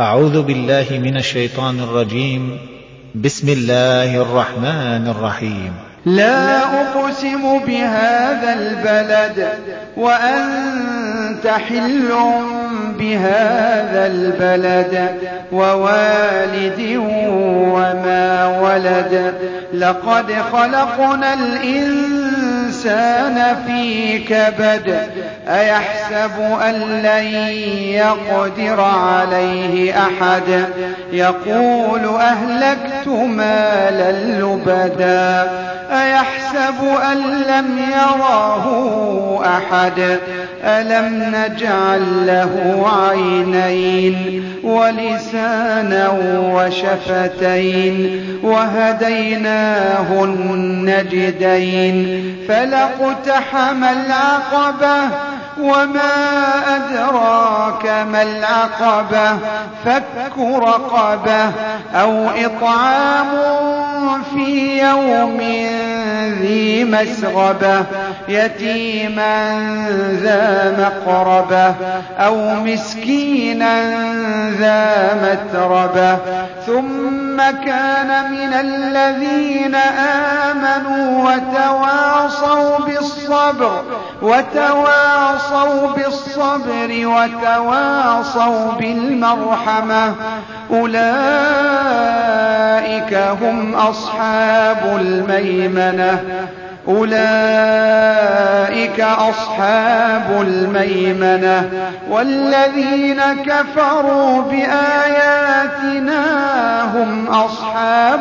أعوذ بالله من الشيطان الرجيم. بسم الله الرحمن الرحيم. لا أقسم بهذا البلد وأنت حل بهذا البلد ووالد وما ولد لقد خلقنا الإنسان في كبد أيحسب أن لن يقدر عليه أحد يقول أهلكت مالا لبدا أيحسب أن لم يره أحد ألم نجعل له عينين ولسانا وشفتين وهديناه النجدين فلاقتحم العقبة وما أدراك ما العقبة فك رقبة أو إطعام في يوم ذي مسغبة يتيما ذا مقربة أو مسكينا ذا متربة ثم كان من الذين آمنوا وتواصوا بالصبر وتواصوا بالمرحمة أولئك هم أصحاب الميمنة والذين كفروا بآياتنا هم أصحاب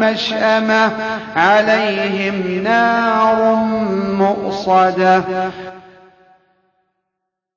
المشأمة عليهم نار مؤصدة